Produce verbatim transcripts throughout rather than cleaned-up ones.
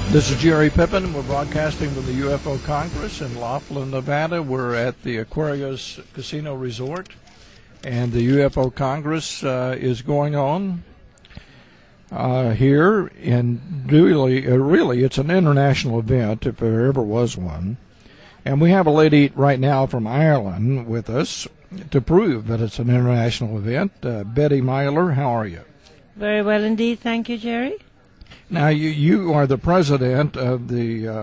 This is Jerry Pippin. We're broadcasting from the U F O Congress in Laughlin, Nevada. We're at the Aquarius Casino Resort, and the U F O Congress uh, is going on uh, here. And really, uh, really, it's an international event, if there ever was one. And we have a lady right now from Ireland with us to prove that it's an international event. Uh, Betty Myler, how are you? Very well indeed, thank you, Jerry. Now, you, you are the president of the uh,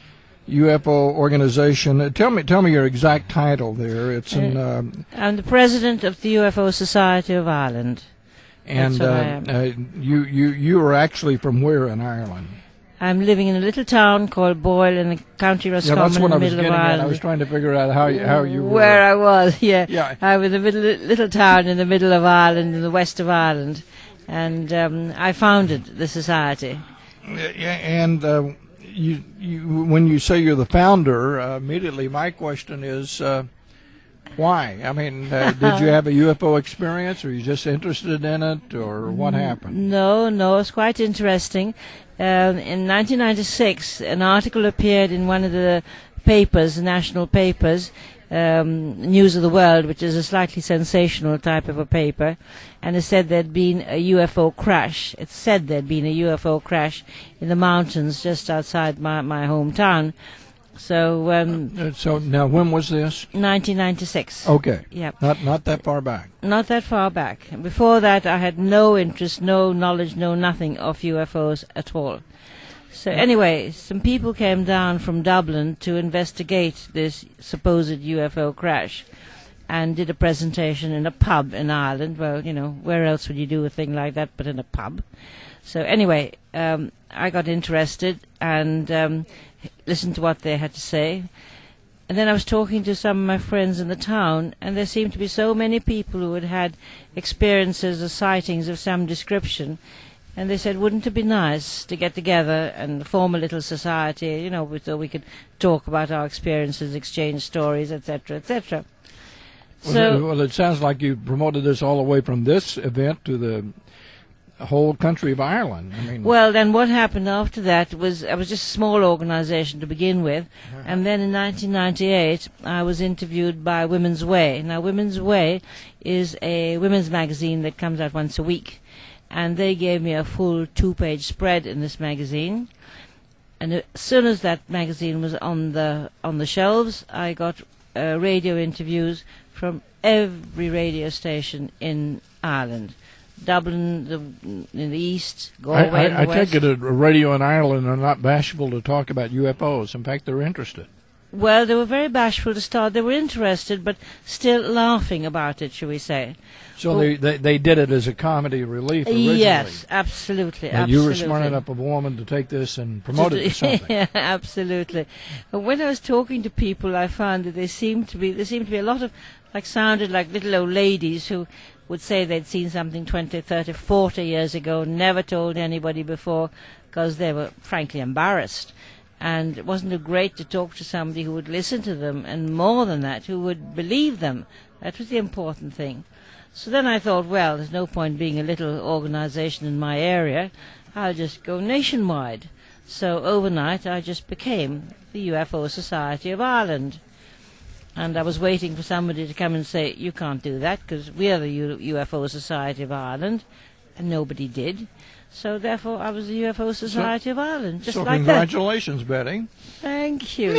U F O organization. Uh, tell me tell me your exact title there. It's in... Uh, I'm the president of the U F O Society of Ireland. And That's what uh, I am. uh, you, you, you are actually from where in Ireland? I'm living in a little town called Boyle in the County Yeah, Roscommon that's in what the I was middle of getting at. Ireland. I was trying to figure out how you, how you were... Where I was, yeah. Yeah. I was in a middle, little town in the middle of Ireland, in the west of Ireland. And um, I founded the society. Yeah, and uh, you, you, when you say you're the founder, uh, immediately my question is, uh, why? I mean, uh, did you have a U F O experience, or are you just interested in it, or what happened? No, no, it's quite interesting. Um, in nineteen ninety-six, an article appeared in one of the papers, national papers, um, News of the World, which is a slightly sensational type of a paper, and it said there'd been a U F O crash. It said there'd been a U F O crash in the mountains just outside my, my hometown. So, um, Uh, so now, when was this? nineteen ninety-six. Okay. Yep. Not not that far back. Not that far back. Before that, I had no interest, no knowledge, no nothing of U F Os at all. So anyway, some people came down from Dublin to investigate this supposed U F O crash and did a presentation in a pub in Ireland. Well, you know, where else would you do a thing like that but in a pub? So anyway, um, I got interested and um, listened to what they had to say. And then I was talking to some of my friends in the town, and there seemed to be so many people who had had experiences or sightings of some description. And they said, wouldn't it be nice to get together and form a little society, you know, so we could talk about our experiences, exchange stories, et cetera, et cetera. Well, So, th- well, it sounds like you promoted this all the way from this event to the whole country of Ireland. I mean, well, then what happened after that was, I was just a small organization to begin with, Uh-huh. and then in nineteen ninety-eight I was interviewed by Women's Way. Now, Women's Way is a women's magazine that comes out once a week. And they gave me a full two-page spread in this magazine. And as soon as that magazine was on the on the shelves, I got uh, radio interviews from every radio station in Ireland. Dublin the, in the east, I, Galway in the I, I west. take it a radio in Ireland are not bashful to talk about U F Os. In fact, they're interested. Well, they were very bashful to start. They were interested, but still laughing about it, shall we say. So Well- they, they they did it as a comedy relief originally. Yes, absolutely, And absolutely. you were smart enough of a woman to take this and promote it to something. Yeah, absolutely. But when I was talking to people, I found that they seemed to be there seemed to be a lot of like sounded like little old ladies who would say they'd seen something twenty, thirty, forty years ago, never told anybody before, because they were frankly embarrassed. And it wasn't great to talk to somebody who would listen to them, and more than that, who would believe them. That was the important thing. So then I thought, well, there's no point being a little organization in my area. I'll just go nationwide. So overnight, I just became the U F O Society of Ireland. And I was waiting for somebody to come and say, you can't do that, because we are the U- UFO Society of Ireland. And nobody did. So therefore, I was the U F O Society of Ireland, just so like congratulations, Betty. that. Thank you.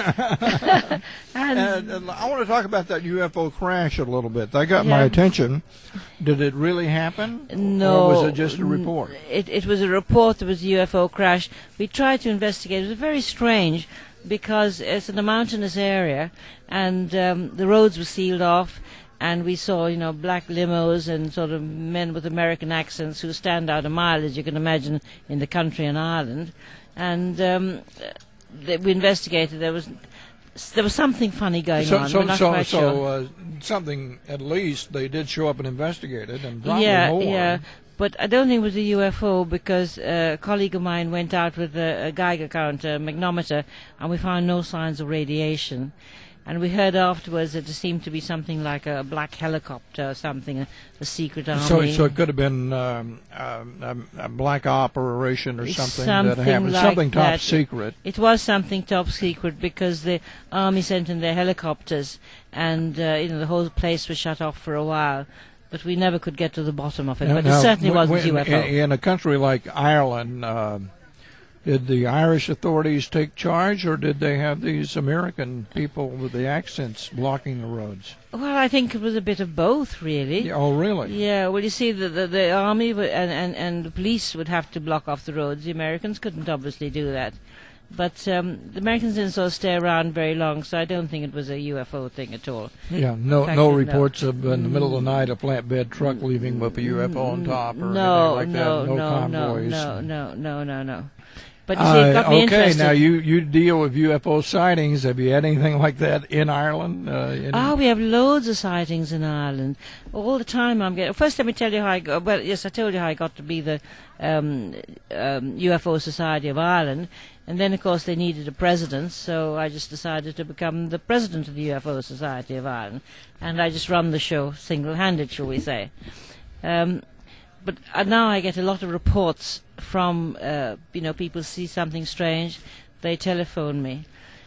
Yeah. and and, and I want to talk about that U F O crash a little bit. That got my Yeah. attention. Did it really happen? No. Or was it just a report? It, it was a report. There was a U F O crash. We tried to investigate. It was very strange because it's in a mountainous area, and um, the roads were sealed off. And we saw, you know, black limos and sort of men with American accents who stand out a mile, as you can imagine, in the country in Ireland. And um, th- we investigated. There was there was something funny going So, on. so, We're not so, quite so sure. uh, something, at least, they did show up and investigate it, and probably yeah, more. yeah. But I don't think it was a U F O because uh, a colleague of mine went out with a, a Geiger counter, a magnometer, and we found no signs of radiation. And we heard afterwards that there seemed to be something like a black helicopter or something, a, a secret army. So, so it could have been um, um, a, a black operation or something, something that happened, like something top that. secret. It was something top secret because the army sent in their helicopters, and uh, you know the whole place was shut off for a while. But we never could get to the bottom of it. Now, but now, it certainly w- wasn't w- U F O. In, in a country like Ireland, uh, did the Irish authorities take charge, or did they have these American people with the accents blocking the roads? Well, I think it was a bit of both, really. Yeah, oh, really? Yeah, well, you see, the, the, the army w- and, and, and the police would have to block off the roads. The Americans couldn't obviously do that. But um, the Americans didn't sort of stay around very long, so I don't think it was a U F O thing at all. Yeah, no fact, no no. reports of, in the middle of the night, a flatbed truck leaving with a U F O on top or No, anything like no, that? No, no, convoys? no, no, no, no, no. But you see, it got Uh, me okay, interested. now you, you deal with U F O sightings. Have you had anything like that in Ireland? Uh, in Ah, we have loads of sightings in Ireland. All the time I'm getting... First, let me tell you how I got... Well, yes, I told you how I got to be the um, um, U F O Society of Ireland. And then, of course, they needed a president, so I just decided to become the president of the U F O Society of Ireland. And I just run the show single-handed, shall we say. Um, but uh, now I get a lot of reports from, uh, you know, people see something strange, they telephone me.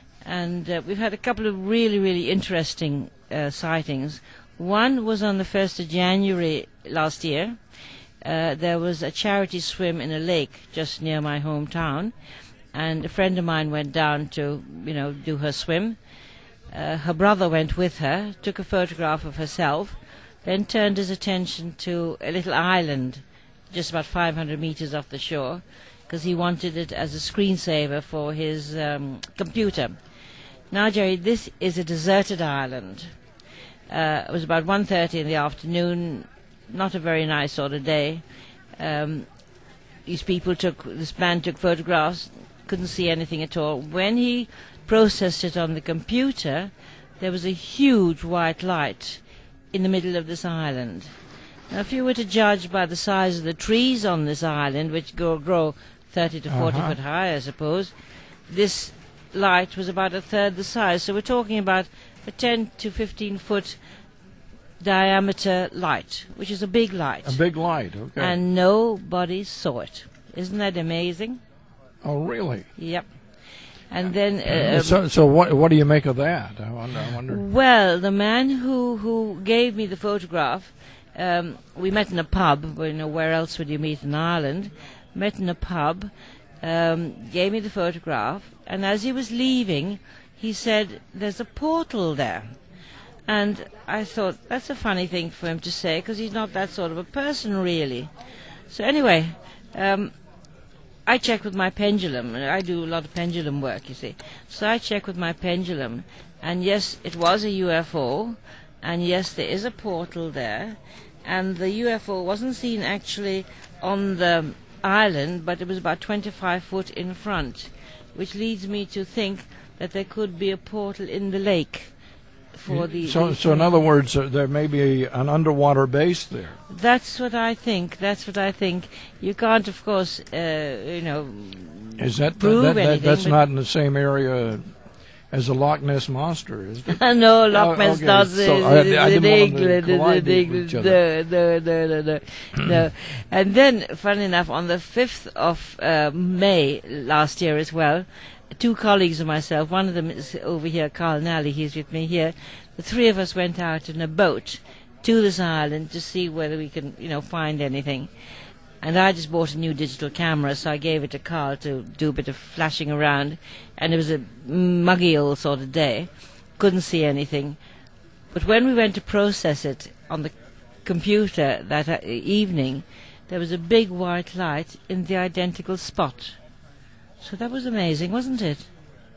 And uh, we've had a couple of really, really interesting uh, sightings. One was on the first of January last year. Uh, there was a charity swim in a lake just near my hometown, and a friend of mine went down to, you know, do her swim. Uh, her brother went with her, took a photograph of herself, then turned his attention to a little island just about five hundred meters off the shore, because he wanted it as a screensaver for his um, computer. Now, Jerry, this is a deserted island. Uh, it was about one thirty in the afternoon, not a very nice sort of day. Um, these people took, this man took photographs, couldn't see anything at all. When he processed it on the computer, there was a huge white light in the middle of this island. Now, if you were to judge by the size of the trees on this island, which go, grow thirty to forty Uh-huh. foot high, I suppose, this light was about a third the size. So we're talking about a ten to fifteen foot diameter light, which is a big light. A big light, okay. And nobody saw it. Isn't that amazing? oh, really? Yep. And then... Uh, so, so what what do you make of that? I wonder. I wonder. Well, the man who, who gave me the photograph, um, we met in a pub. Well, you know, where else would you meet in Ireland? Met in a pub, um, gave me the photograph, and as he was leaving, he said, "There's a portal there." And I thought, that's a funny thing for him to say, because he's not that sort of a person, really. So anyway, um, I checked with my pendulum. I do a lot of pendulum work, you see. So I checked with my pendulum, and yes, it was a U F O, and yes, there is a portal there, and the U F O wasn't seen actually on the island, but it was about twenty-five foot in front, which leads me to think that there could be a portal in the lake. For the, so, the so in other words, uh, there may be an underwater base there. That's what I think. That's what I think. You can't, of course, uh, you know, Is that, prove that, that anything. that's but not in the same area as the Loch Ness monster, is it? no, Loch Oh, Ness okay. does So is I- I in didn't want them to England, is collide in with each England. other. No, no, no, no, no, no. And then, funny enough, on the fifth of uh, May last year as well, two colleagues of myself, one of them is over here, Carl Nally, he's with me here. The three of us went out in a boat to this island to see whether we can, you know, find anything. And I just bought a new digital camera, so I gave it to Carl to do a bit of flashing around. And it was a muggy old sort of day. Couldn't see anything. But when we went to process it on the computer that uh, evening, there was a big white light in the identical spot. So that was amazing, wasn't it?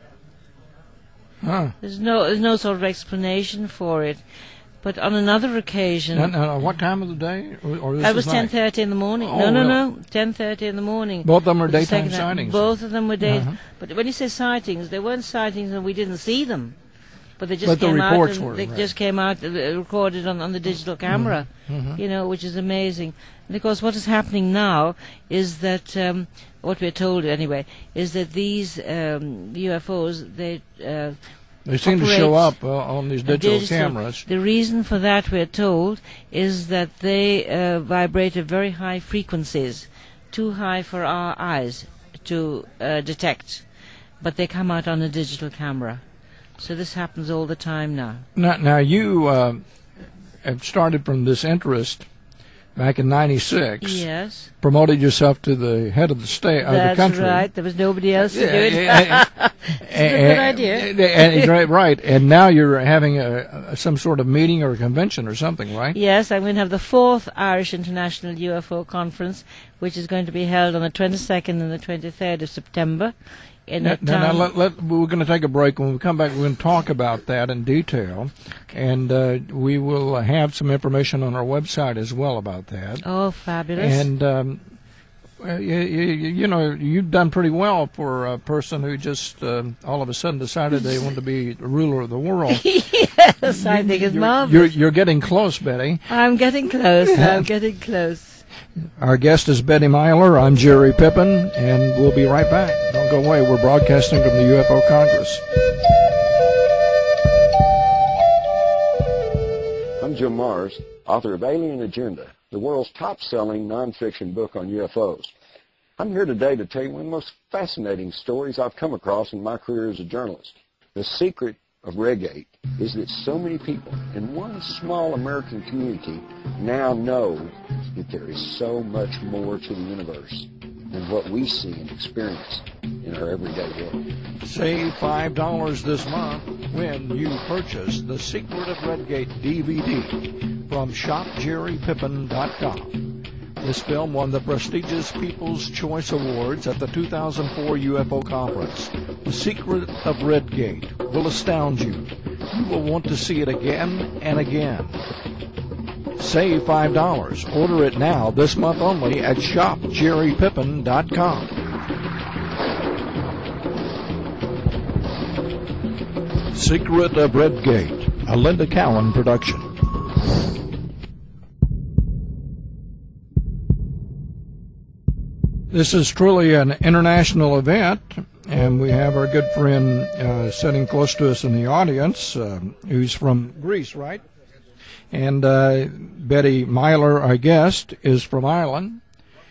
Huh. There's no, there's no sort of explanation for it. But on another occasion... And, uh, what time of the day? Or, or this That was is ten night? thirty in the morning. Oh, no, no, really? no. ten thirty in the morning. Both of them are The daytime second- sightings. Both of them were day. Uh-huh. But when you say sightings, they weren't sightings and we didn't see them. But they just But the came out. reports and were, They right. just came out, uh, recorded on, on the digital camera. Mhm. You know, which is amazing. And of course, what is happening now is that um, what we're told anyway is that these um, U F Os they. Uh, They seem to show up uh, on these digital, digital cameras. The reason for that, we're told, is that they uh, vibrate at very high frequencies, too high for our eyes to uh, detect, but they come out on a digital camera. So this happens all the time now. Now, now you uh, have started from this interest back in ninety-six. Yes. Promoted yourself to the head of the state of the country. That's right. There was nobody else to yeah, do it. Yeah, It's a good idea. And, and, right, right. And now you're having a, a some sort of meeting or a convention or something, right? Yes, I'm going to have the fourth Irish International U F O Conference, which is going to be held on the twenty-second and the twenty-third of September. In now, a now, now town. let, let, we're going to take a break. When we come back, we're going to talk about that in detail, and uh, we will have some information on our website as well about that. Oh, fabulous! And um, you, you, you know, you've done pretty well for a person who just uh, all of a sudden decided they want to be the ruler of the world. Yes, I think it's you're, marvelous. You're, you're getting close, Betty. I'm getting close. I'm getting close. Our guest is Betty Myler. I'm Jerry Pippin, and we'll be right back. Don't go away. We're broadcasting from the U F O Congress. I'm Jim Mars, author of Alien Agenda, the world's top-selling nonfiction book on U F Os. I'm here today to tell you one of the most fascinating stories I've come across in my career as a journalist. The secret of Redgate is that so many people in one small American community now know that there is so much more to the universe than what we see and experience in our everyday world. Save five dollars this month when you purchase The Secret of Redgate D V D from shop jerry pippin dot com. This film won the prestigious People's Choice Awards at the two thousand four U F O Conference. The Secret of Redgate will astound you. You will want to see it again and again. Save five dollars. Order it now, this month only, at shop jerry pippin dot com. Secret of Redgate, a Linda Cowan production. This is truly an international event, and we have our good friend uh, sitting close to us in the audience, uh, who's from Greece, right? And uh, Betty Myler, our guest, is from Ireland.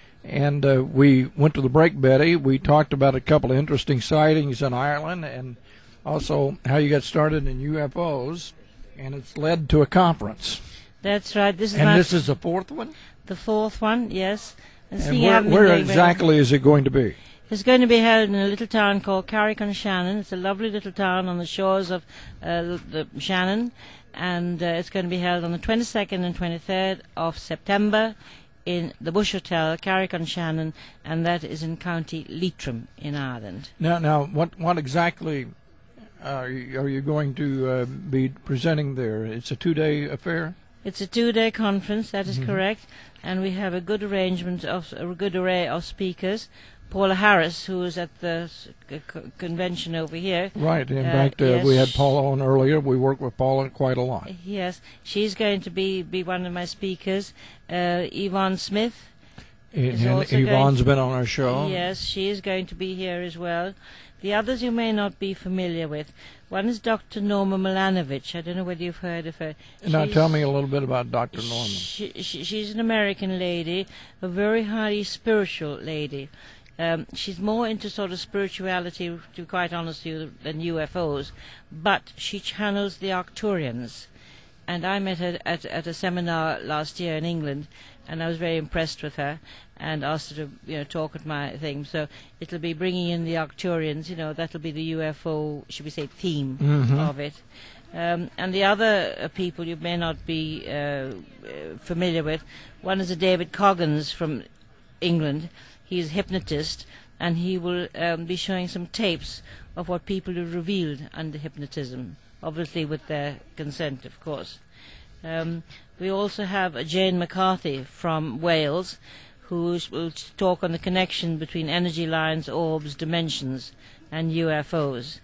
And uh, we went to the break, Betty. We talked about a couple of interesting sightings in Ireland and also how you got started in U F Os, and it's led to a conference. That's right. This is and my this is the fourth one? The fourth one, yes. And, and where, where exactly is it going to be? It's going to be held in a little town called Carrick-on-Shannon. It's a lovely little town on the shores of uh, the Shannon, and uh, it's going to be held on the twenty-second and twenty-third of September in the Bush Hotel, Carrick-on-Shannon, and that is in County Leitrim in Ireland. Now, now, what what exactly uh, are you, are you going to uh, be presenting there? It's a two-day affair. It's a two-day conference. That is mm-hmm. correct, and we have a good arrangement of a good array of speakers. Paula Harris, who is at the c- convention over here. Right. In uh, fact, uh, yes, we had Paula on earlier. We work with Paula quite a lot. Yes, she's going to be, be one of my speakers. Uh, Yvonne Smith. And, and Yvonne's been on our show. Yes, she is going to be here as well. The others you may not be familiar with. One is Doctor Norma Milanovic. I don't know whether you've heard of her. Now tell me a little bit about Doctor Norma. She, she, she's an American lady, a very highly spiritual lady. Um, she's more into sort of spirituality, to be quite honest with you, than U F Os, but she channels the Arcturians. And I met her at, at a seminar last year in England, and I was very impressed with her, and asked her to, you know, talk at my thing. So it'll be bringing in the Arcturians, you know, that'll be the U F O, should we say, theme mm-hmm. of it. Um, and the other uh, people you may not be uh, uh, familiar with, one is a David Coggins from England. He's a hypnotist, and he will um, be showing some tapes of what people have revealed under hypnotism, obviously with their consent, of course. Um, we also have a Jane McCarthy from Wales, who will talk on the connection between energy lines, orbs, dimensions, and U F Os.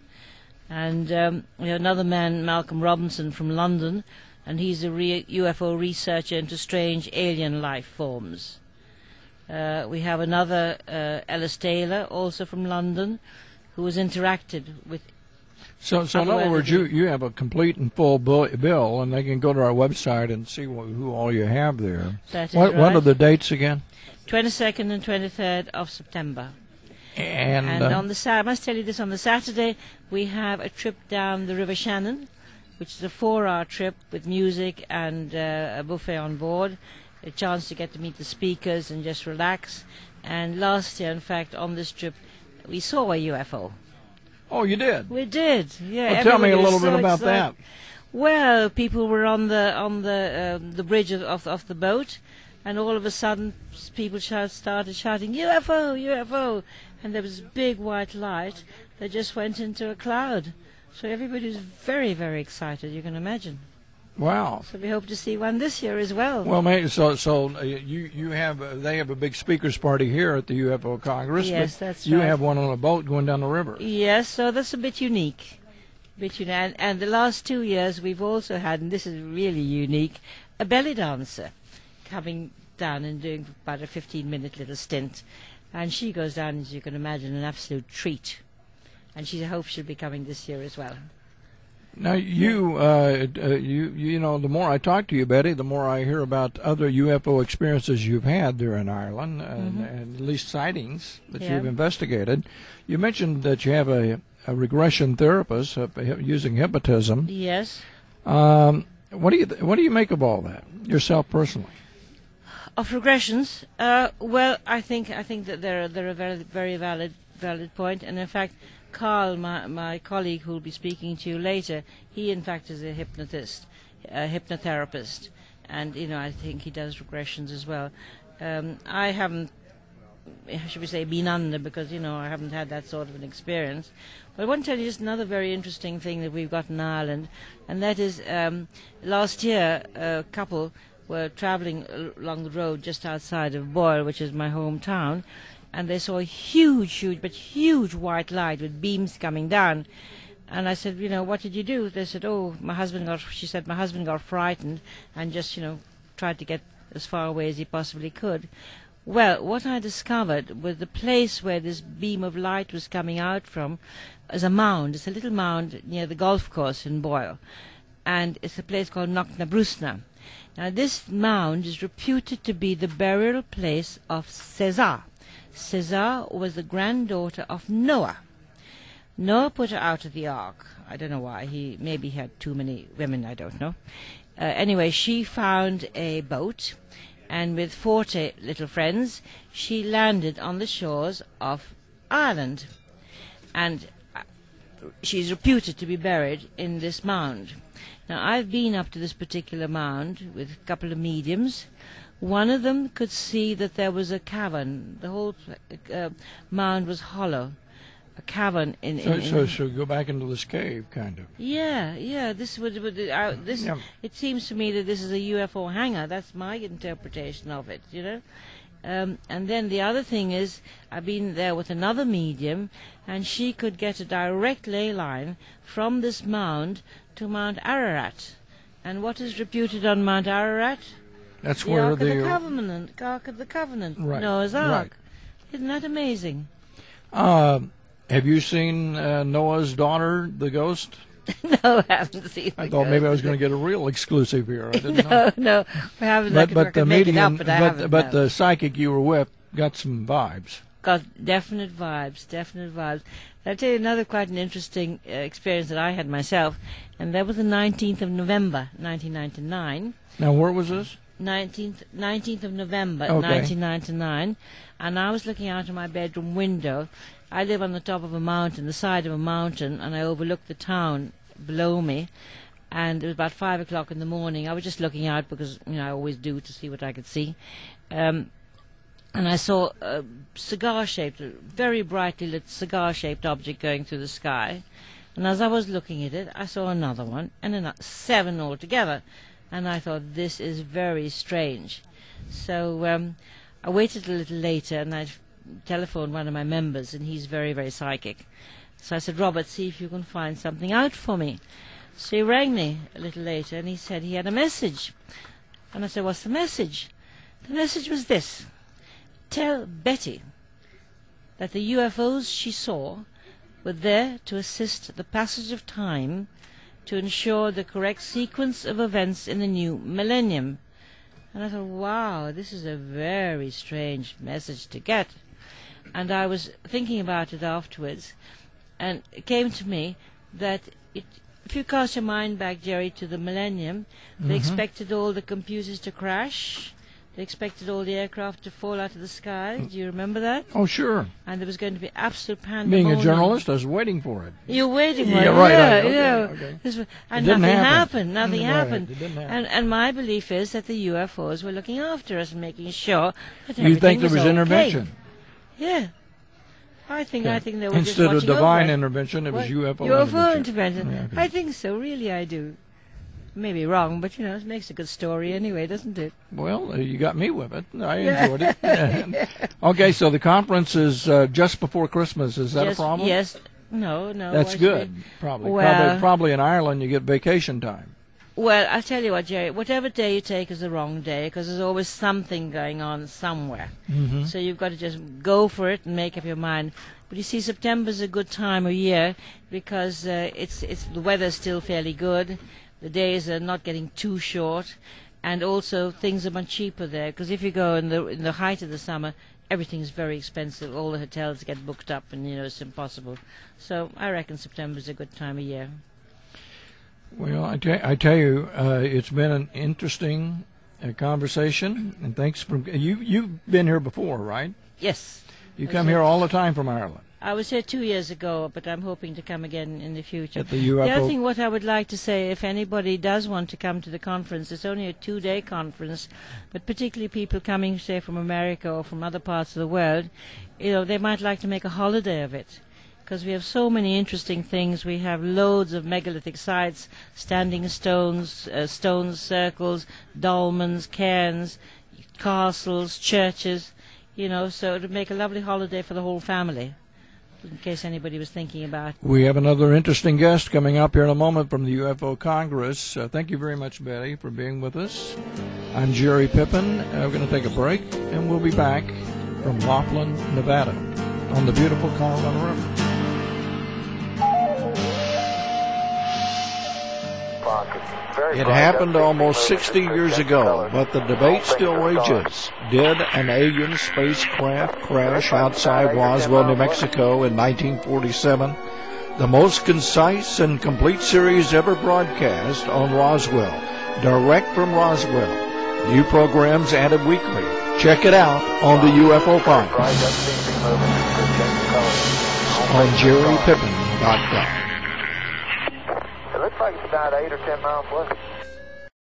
And um, we have another man, Malcolm Robinson from London, and he's a re- U F O researcher into strange alien life forms. Uh, we have another, uh, Ellis Taylor, also from London, who has interacted with So, so in other words, you, you have a complete and full bill, bill, and they can go to our website and see wh- who all you have there. That is what, right. What are the dates again? twenty-second and twenty-third of September. And, And uh, on the Sa- I must tell you this, on the Saturday we have a trip down the River Shannon, which is a four-hour trip with music and uh, a buffet on board, a chance to get to meet the speakers and just relax. And last year, in fact, on this trip, we saw a U F O. oh, you did? We did, yeah. Well, tell me a everybody was little bit so about excited. that. Well, people were on the on the um, the bridge of, of of the boat, and all of a sudden, s- people shout, started shouting U F O, U F O, and there was a big white light that just went into a cloud. So everybody was very, very excited. You can imagine. Wow. So we hope to see one this year as well. Well, mate, so so uh, you you have uh, they have a big speakers party here at the U F O Congress. Yes, but that's you right. have one on a boat going down the river. Yes, so that's a bit unique. Bit unique. And, and the last two years we've also had, and this is really unique, a belly dancer coming down and doing about a fifteen-minute little stint. And she goes down, as you can imagine, an absolute treat. And she hopes she'll be coming this year as well. Now you uh, uh, you you know the more I talk to you, Betty, the more I hear about other U F O experiences you've had there in Ireland, and, Mhm. and at least sightings that Yeah. you've investigated. You mentioned that you have a, a regression therapist uh, using hypnotism. Yes. Um, what do you th- what do you make of all that yourself personally? Of regressions, uh, well, I think I think that they're they're a very very valid valid point, and in fact, Carl, my my colleague who will be speaking to you later, he in fact is a hypnotist, a hypnotherapist, and you know I think he does regressions as well. Um, I haven't, should we say, been under because you know I haven't had that sort of an experience. But I want to tell you just another very interesting thing that we've got in Ireland, and that is um, last year a couple were travelling along the road just outside of Boyle, which is my hometown, and they saw a huge, huge, but huge white light with beams coming down. And I said, you know, what did you do? They said, oh, my husband got, she said, my husband got frightened and just, you know, tried to get as far away as he possibly could. Well, what I discovered was the place where this beam of light was coming out from is a mound. It's a little mound near the golf course in Boyle. And it's a place called Knocknabrusna. Now, this mound is reputed to be the burial place of César. César was the granddaughter of Noah. Noah put her out of the ark. I don't know why. He maybe he had too many women. I don't know. Uh, anyway, she found a boat, and with forty little friends, she landed on the shores of Ireland, and uh, she's reputed to be buried in this mound. Now, I've been up to this particular mound with a couple of mediums. One of them could see that there was a cavern. The whole uh, mound was hollow. A cavern in... So, in, in so, so go back into this cave, kind of. Yeah, yeah. This would, would uh, this. Yeah. It seems to me that this is a U F O hangar. That's my interpretation of it. You know. Um, and then the other thing is, I've been there with another medium, and she could get a direct ley line from this mound to Mount Ararat. And what is reputed on Mount Ararat? That's The where Ark of the the Covenant. Ark of the Covenant. Right, Noah's right. Ark. Isn't that amazing? uh, have you seen uh, Noah's daughter, the ghost? No, I haven't seen I the thought maybe I ghost. was going to get a real exclusive here. I didn't know. No, no, I haven't. I But could, I but could the make it medium, up, but I but haven't. but no. the psychic you were with got some vibes. Got definite vibes, definite vibes. I'll tell you another quite an interesting uh, experience that I had myself, and that was the nineteenth of November, nineteen ninety-nine. Now where was this? nineteenth, nineteenth of November, Okay. nineteen ninety-nine, and I was looking out of my bedroom window. I live on the top of a mountain, the side of a mountain, and I overlooked the town below me. And it was about five o'clock in the morning. I was just looking out because, you know, I always do to see what I could see. Um, and I saw a cigar-shaped, a very brightly lit cigar-shaped object going through the sky. And as I was looking at it, I saw another one, and another, seven altogether. And I thought, this is very strange. So um, I waited a little later, and I telephoned one of my members, and he's very, very psychic. So I said, Robert, see if you can find something out for me. So he rang me a little later, and he said he had a message. And I said, what's the message? The message was this. Tell Betty that the U F Os she saw were there to assist the passage of time to ensure the correct sequence of events in the new millennium. And I thought, wow, this is a very strange message to get. And I was thinking about it afterwards, and it came to me that it, if you cast your mind back, Jerry, to the millennium, they Mhm. expected all the computers to crash. They expected all the aircraft to fall out of the sky. Do you remember that? Oh, sure. And there was going to be absolute Being pandemonium. a journalist, I was waiting for it. You're waiting for Yeah, it. right, Yeah, right, okay, yeah. okay. This was- and It didn't nothing happen. happened. Nothing Mm, right, happened. it didn't happen. And and my belief is that the U F Os were looking after us and making sure that You everything think there was okay. intervention? Yeah. I think Okay. I think they were Instead just of watching divine over it. intervention, it was What? U F O U F O intervention. intervention. Yeah, okay. I think so. Really, I do. Maybe wrong, but you know, it makes a good story anyway, doesn't it? Well, uh, you got me with it. I Yeah. enjoyed it. Okay, so the conference is uh, just before Christmas. Is that Yes, a problem? Yes. No, no. That's why should good. they- Probably. Well- probably. Probably in Ireland you get vacation time. Well, I'll tell you what, Jerry. Whatever day you take is the wrong day because there's always something going on somewhere. Mm-hmm. So you've got to just go for it and make up your mind. But you see, September's a good time of year because uh, it's it's the weather's still fairly good. The days are not getting too short, and also things are much cheaper there. Because if you go in the in the height of the summer, everything's very expensive. All the hotels get booked up, and you know it's impossible. So I reckon September's a good time of year. Well, I, te- I tell you, uh, it's been an interesting uh, conversation, and thanks for you. You've been here before, right? Yes. You I come said- here all the time from Ireland I was here two years ago, but I'm hoping to come again in the future. at the U F O. The other thing, what I would like to say, if anybody does want to come to the conference, it's only a two-day conference, but particularly people coming, say, from America or from other parts of the world, you know, they might like to make a holiday of it. Because we have so many interesting things. We have loads of megalithic sites, standing stones, uh, stone circles, dolmens, cairns, castles, churches, you know, so it would make a lovely holiday for the whole family, in case anybody was thinking about. We have another interesting guest coming up here in a moment from the U F O Congress. Uh, thank you very much, Betty, for being with us. I'm Jerry Pippin. Uh, we're going to take a break, and we'll be back from Laughlin, Nevada, on the beautiful Colorado River. It happened almost sixty years ago, but the debate still rages. Did an alien spacecraft crash outside Roswell, New Mexico in nineteen forty-seven? The most concise and complete series ever broadcast on Roswell, direct from Roswell. New programs added weekly. Check it out on the U F O Congress on jerry pippin dot com. It looks like it's about eight or ten miles west.